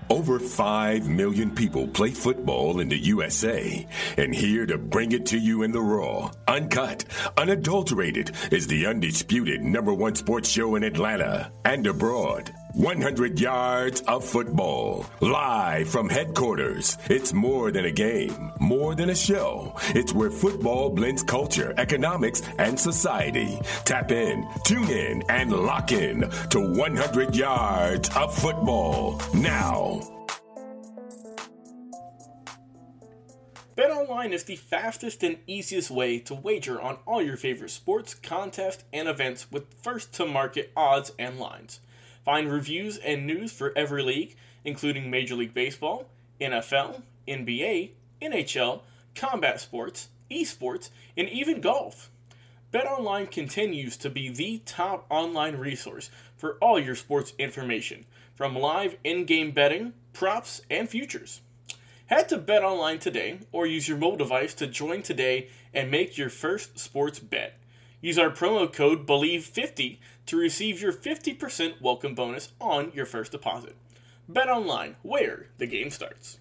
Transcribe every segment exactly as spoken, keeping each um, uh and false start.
Over five million people play football in the U S A, and here to bring it to you in the raw, uncut, unadulterated is the undisputed number one sports show in Atlanta and abroad. one hundred yards of football, live from headquarters. It's more than a game, more than a show. It's where football blends culture, economics, and society. Tap in, tune in, and lock in to one hundred yards of football now. BetOnline is the fastest and easiest way to wager on all your favorite sports, contests, and events with first-to-market odds and lines. Find reviews and news for every league, including Major League Baseball, N F L, N B A, N H L, combat sports, esports, and even golf. BetOnline continues to be the top online resource for all your sports information, from live in-game betting, props, and futures. Head to BetOnline today or use your mobile device to join today and make your first sports bet. Use our promo code B E L I E V E fifty to receive your fifty percent welcome bonus on your first deposit. BetOnline, where the game starts.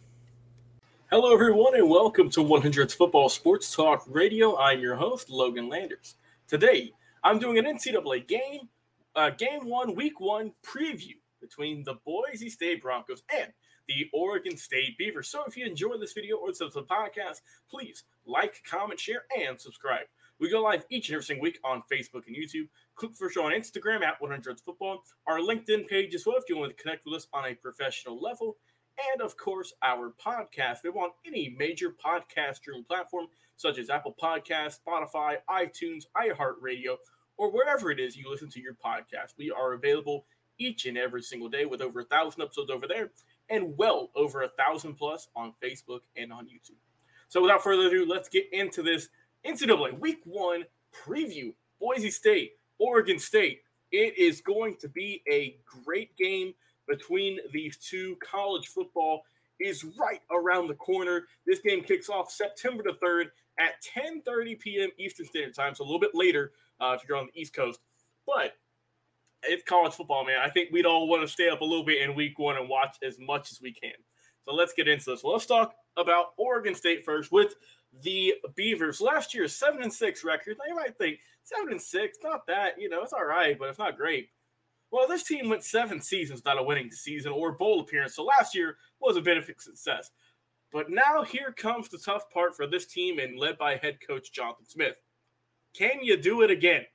Hello everyone and welcome to one hundred's Football Sports Talk Radio. I'm your host, Logan Landers. Today, I'm doing an N C double A game, uh, game one, week one preview between the Boise State Broncos and the Oregon State Beavers. So if you enjoyed this video or the podcast, please like, comment, share, and subscribe. We go live each and every single week on Facebook and YouTube. Click for show on Instagram at one hundred's Football. Our LinkedIn page as well if you want to connect with us on a professional level. And, of course, our podcast. We're on any major podcast streaming platform such as Apple Podcasts, Spotify, iTunes, iHeartRadio, or wherever it is you listen to your podcast. We are available each and every single day with over a thousand episodes over there and well over a thousand plus on Facebook and on YouTube. So without further ado, let's get into this N C double A Week one preview. Boise State, Oregon State. It is going to be a great game between these two. College football is right around the corner. This game kicks off September the third at ten thirty p.m. Eastern Standard Time, so a little bit later uh, if you're on the East Coast. But it's college football, man. I think we'd all want to stay up a little bit in week one and watch as much as we can. So let's get into this. Well, let's talk about Oregon State first with the Beavers. Last year's seven and six record. Now you might think seven and six, not that, you know, it's all right, but it's not great. Well, this team went seven seasons without a winning season or bowl appearance. So last year was a bit of a success. But now here comes the tough part for this team and led by head coach Jonathan Smith. Can you do it again?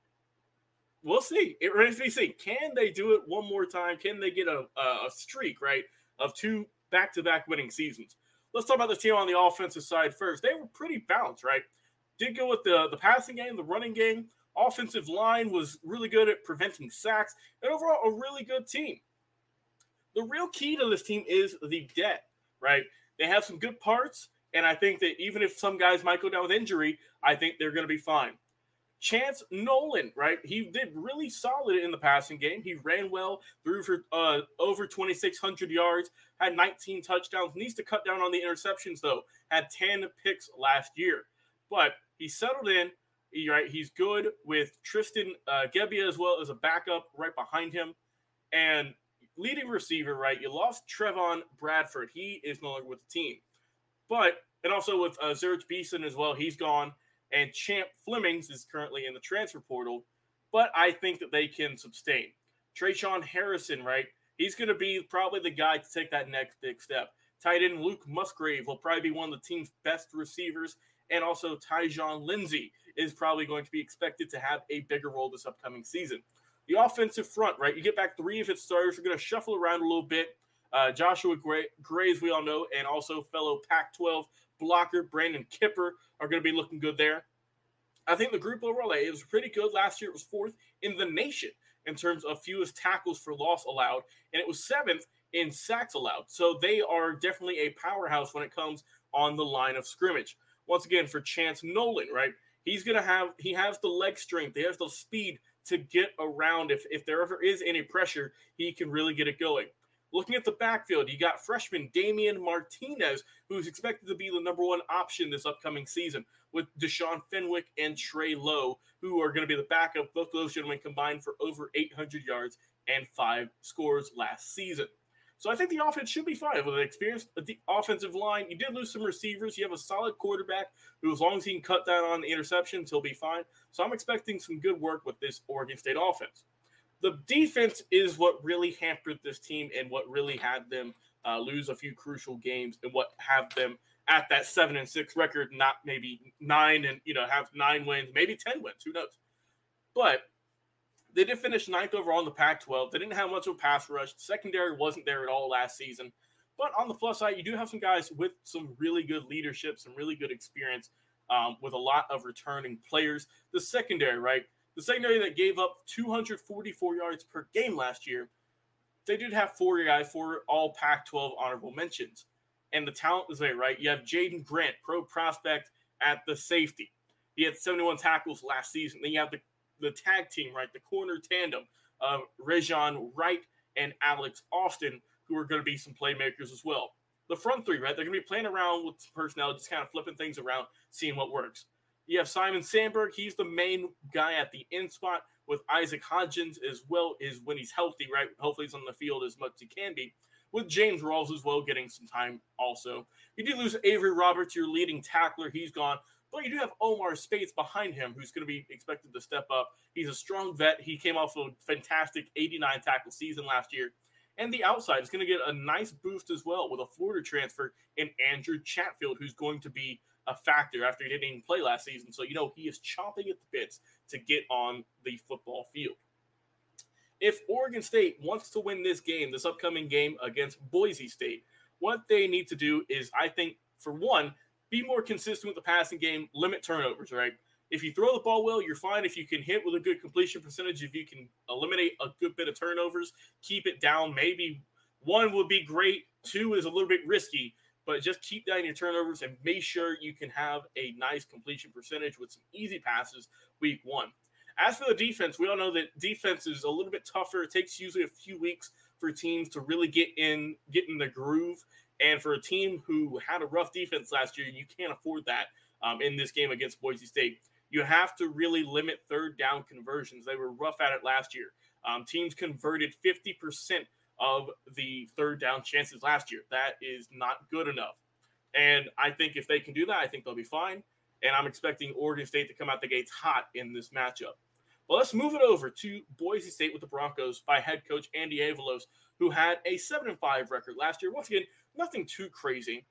We'll see. It remains to be seen. Can they do it one more time? Can they get a, a streak, right, of two back-to-back winning seasons? Let's talk about this team on the offensive side first. They were pretty balanced, right? Did go with the, the passing game, the running game. Offensive line was really good at preventing sacks. And overall, a really good team. The real key to this team is the depth, right? They have some good parts, and I think that even if some guys might go down with injury, I think they're going to be fine. Chance Nolan, right? He did really solid in the passing game. He ran well, threw for uh, over twenty-six hundred yards, had nineteen touchdowns. Needs to cut down on the interceptions, though. Had ten picks last year. But he settled in. He, right, he's good with Tristan uh, Gebbia as well as a backup right behind him. And leading receiver, right? You lost Trevon Bradford. He is no longer with the team. But, and also with uh, Zurich Beeson as well. He's gone. And Champ Flemings is currently in the transfer portal, but I think that they can sustain. Trayshawn Harrison, right? He's going to be probably the guy to take that next big step. Tight end Luke Musgrave will probably be one of the team's best receivers, and also Tyjon Lindsey is probably going to be expected to have a bigger role this upcoming season. The offensive front, right? You get back three of its starters. We're going to shuffle around a little bit. Uh, Joshua Gray, Gray, as we all know, and also fellow Pac twelve blocker Brandon Kipper are going to be looking good there. I think the group overall, it was pretty good. Last year it was fourth in the nation in terms of fewest tackles for loss allowed, and it was seventh in sacks allowed. So they are definitely a powerhouse when it comes on the line of scrimmage. Once again, for Chance Nolan, right? He's going to have, he has the leg strength. He has the speed to get around. If, if there ever is any pressure, he can really get it going. Looking at the backfield, you got freshman Damian Martinez, who's expected to be the number one option this upcoming season, with Deshaun Fenwick and Trey Lowe, who are going to be the backup. Both of those gentlemen combined for over eight hundred yards and five scores last season. So I think the offense should be fine with an experienced the offensive line. You did lose some receivers. You have a solid quarterback who, as long as he can cut down on the interceptions, he'll be fine. So I'm expecting some good work with this Oregon State offense. The defense is what really hampered this team and what really had them uh, lose a few crucial games and what have them at that seven and six record, not maybe nine and, you know, have nine wins, maybe ten wins, who knows. But they did finish ninth overall in the Pac twelve. They didn't have much of a pass rush. The secondary wasn't there at all last season. But on the plus side, you do have some guys with some really good leadership, some really good experience, um, with a lot of returning players. The secondary, right? The secondary that gave up two hundred forty-four yards per game last year, they did have four guys, four all Pac twelve honorable mentions. And the talent is there, right? You have Jaden Grant, pro prospect at the safety. He had seventy-one tackles last season. Then you have the, the tag team, right? The corner tandem of Rajon Wright and Alex Austin, who are going to be some playmakers as well. The front three, right? They're going to be playing around with personnel, just kind of flipping things around, seeing what works. You have Simon Sandberg. He's the main guy at the end spot, with Isaac Hodgins as well, is when he's healthy, right? Hopefully he's on the field as much as he can be. With James Rawls as well getting some time also. You do lose Avery Roberts, your leading tackler. He's gone. But you do have Omar Speights behind him, who's going to be expected to step up. He's a strong vet. He came off a fantastic eighty-nine tackle season last year. And the outside is going to get a nice boost as well with a Florida transfer in Andrew Chatfield, who's going to be a factor after he didn't even play last season. So, you know, he is chomping at the bits to get on the football field. If Oregon State wants to win this game, this upcoming game against Boise State, what they need to do is, I think, for one, be more consistent with the passing game, limit turnovers, right? If you throw the ball well, you're fine. If you can hit with a good completion percentage, if you can eliminate a good bit of turnovers, keep it down. Maybe one would be great. Two is a little bit risky, but just keep down your turnovers and make sure you can have a nice completion percentage with some easy passes week one. As for the defense, we all know that defense is a little bit tougher. It takes usually a few weeks for teams to really get in, get in the groove. And for a team who had a rough defense last year, you can't afford that um, in this game against Boise State. You have to really limit third down conversions. They were rough at it last year. Um, teams converted fifty percent of the third down chances last year. That is not good enough. And I think if they can do that, I think they'll be fine. And I'm expecting Oregon State to come out the gates hot in this matchup. But let's move it over to Boise State with the Broncos by head coach Andy Avalos, who had a seven and five record last year. Once again, nothing too crazy.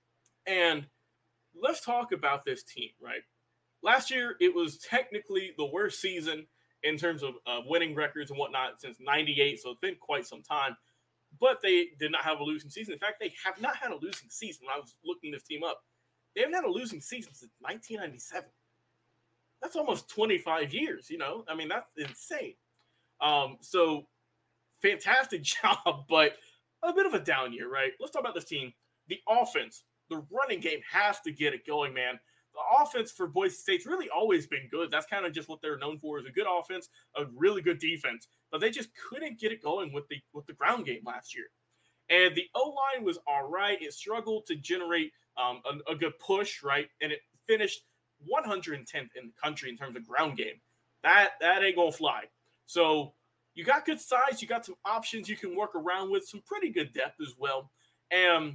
And let's talk about this team, right? Last year, it was technically the worst season in terms of uh, winning records and whatnot since ninety-eight, so it's been quite some time. But they did not have a losing season. In fact, they have not had a losing season. When I was looking this team up, they haven't had a losing season since nineteen ninety-seven. That's almost twenty-five years, you know? I mean, that's insane. Um, so, fantastic job, but a bit of a down year, right? Let's talk about this team. The offense, the running game has to get it going, man. The offense for Boise State's really always been good. That's kind of just what they're known for, is a good offense, a really good defense. But they just couldn't get it going with the with the ground game last year. And the O-line was all right. It struggled to generate um, a, a good push, right? And it finished one hundred tenth in the country in terms of ground game. That, that ain't going to fly. So you got good size. You got some options you can work around with, some pretty good depth as well. And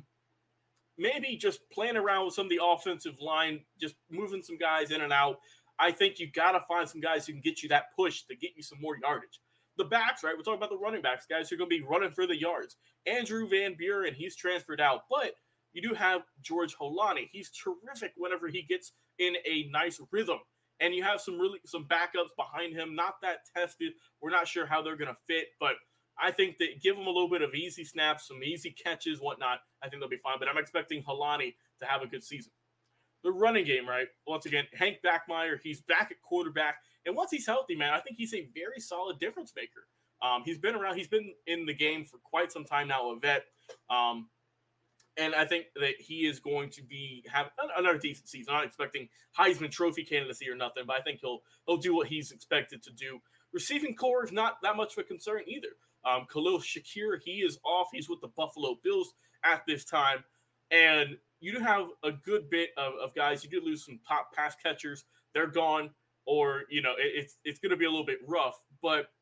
maybe just playing around with some of the offensive line, just moving some guys in and out. I think you got to find some guys who can get you that push to get you some more yardage. The backs, right? We're talking about the running backs, guys who are going to be running for the yards. Andrew Van Buren, he's transferred out. But you do have George Holani. He's terrific whenever he gets in a nice rhythm. And you have some really some backups behind him, not that tested. We're not sure how they're going to fit, but I think that give them a little bit of easy snaps, some easy catches, whatnot. I think they'll be fine, but I'm expecting Holani to have a good season. The running game, right? Once again, Hank Backmeyer, he's back at quarterback. And once he's healthy, man, I think he's a very solid difference maker. Um, he's been around. He's been in the game for quite some time now, a vet. Um, and I think that he is going to be have another decent season. I'm not expecting Heisman Trophy candidacy or nothing, but I think he'll he'll do what he's expected to do. Receiving core is not that much of a concern either. Um, Khalil Shakir, he is off. He's with the Buffalo Bills at this time. And you do have a good bit of, of guys. You do lose some top pass catchers. They're gone, or, you know, it, it's it's going to be a little bit rough. But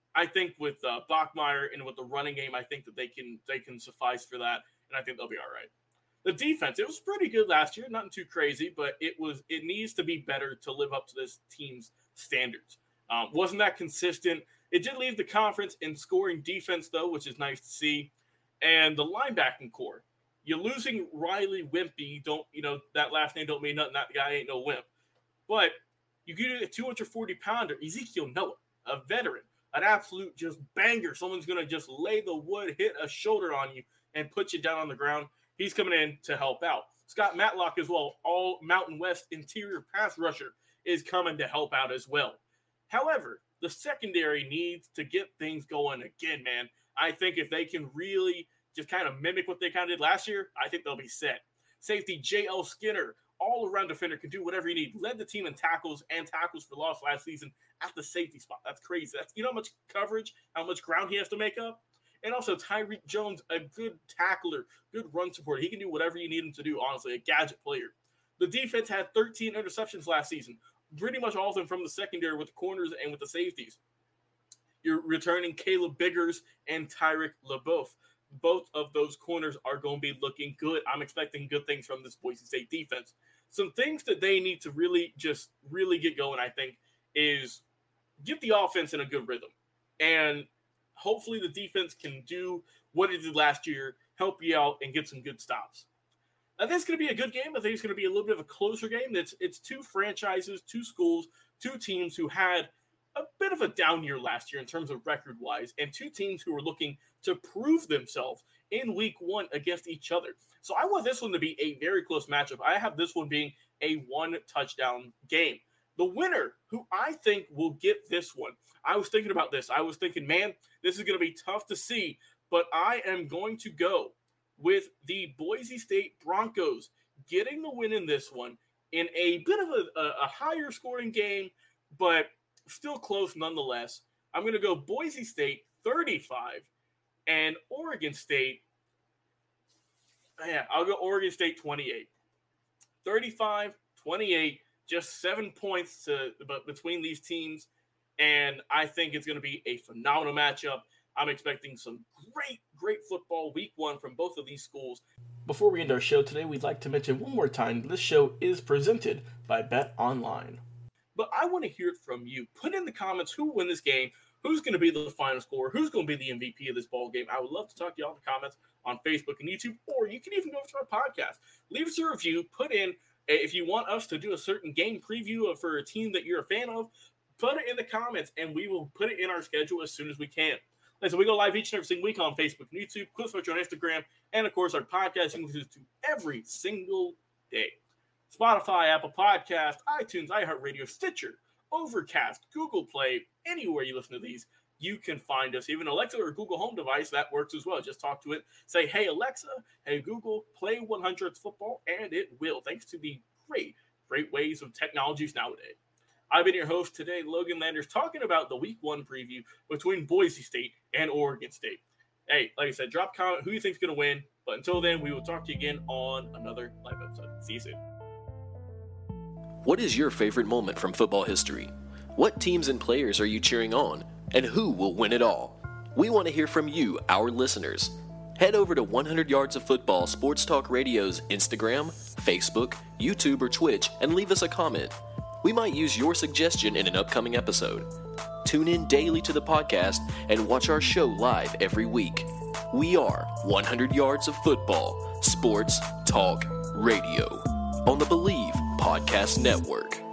I think with uh, Bachmeier and with the running game, I think that they can they can suffice for that, and I think they'll be all right. The defense, it was pretty good last year, nothing too crazy, but it was it needs to be better to live up to this team's standards. Um, wasn't that consistent? It did leave the conference in scoring defense, though, which is nice to see. And the linebacking core, you're losing Riley Wimpy. Don't you know that last name don't mean nothing. That guy ain't no wimp. But you get a two hundred forty pounder, Ezekiel Noah, a veteran, an absolute just banger. Someone's gonna just lay the wood, hit a shoulder on you, and put you down on the ground. He's coming in to help out. Scott Matlock as well, all Mountain West interior pass rusher, is coming to help out as well. However, the secondary needs to get things going again, man. I think if they can really just kind of mimic what they kind of did last year, I think they'll be set. Safety J L Skinner, all-around defender, can do whatever you need. Led the team in tackles and tackles for loss last season at the safety spot. That's crazy. That's, you know how much coverage, how much ground he has to make up? And also Tyreek Jones, a good tackler, good run supporter. He can do whatever you need him to do, honestly, a gadget player. The defense had thirteen interceptions last season, pretty much all of them from the secondary with the corners and with the safeties. You're returning Caleb Biggers and Tyrick LeBeouf. Both of those corners are going to be looking good. I'm expecting good things from this Boise State defense. Some things that they need to really just really get going, I think, is get the offense in a good rhythm. And hopefully the defense can do what it did last year, help you out, and get some good stops. I think it's going to be a good game. I think it's going to be a little bit of a closer game. It's, it's two franchises, two schools, two teams who had a bit of a down year last year in terms of record-wise, and two teams who were looking to prove themselves in week one against each other. So I want this one to be a very close matchup. I have this one being a one-touchdown game. The winner, who I think will get this one, I was thinking about this. I was thinking, man, this is going to be tough to see, but I am going to go with the Boise State Broncos getting the win in this one in a bit of a, a, a higher scoring game, but still close nonetheless. I'm going to go Boise State thirty-five and Oregon State. Yeah, I'll go Oregon State twenty-eight. thirty-five twenty-eight, just seven points to, but between these teams, and I think it's going to be a phenomenal matchup. I'm expecting some great, great football week one from both of these schools. Before we end our show today, we'd like to mention one more time this show is presented by Bet Online. But I want to hear it from you. Put in the comments who will win this game, who's going to be the final scorer, who's going to be the M V P of this ball game. I would love to talk to you all in the comments on Facebook and YouTube, or you can even go to our podcast. Leave us a review. Put in, if you want us to do a certain game preview for a team that you're a fan of, put it in the comments, and we will put it in our schedule as soon as we can. So we go live each and every single week on Facebook and YouTube, CliffsNotes on Instagram, and, of course, our podcast you can listen to every single day. Spotify, Apple Podcast, iTunes, iHeartRadio, Stitcher, Overcast, Google Play, anywhere you listen to these, you can find us. Even Alexa or Google Home device, that works as well. Just talk to it. Say, hey, Alexa, hey, Google, play one hundredth football, and it will, thanks to the great, great ways of technologies nowadays. I've been your host today, Logan Landers, talking about the week one preview between Boise State and Oregon State. Hey, like I said, drop a comment who you think is going to win. But until then, we will talk to you again on another live episode. See you soon. What is your favorite moment from football history? What teams and players are you cheering on? And who will win it all? We want to hear from you, our listeners. Head over to one hundred Yards of Football Sports Talk Radio's Instagram, Facebook, YouTube, or Twitch and leave us a comment. We might use your suggestion in an upcoming episode. Tune in daily to the podcast and watch our show live every week. We are one hundred Yards of Football Sports Talk Radio on the Believe Podcast Network.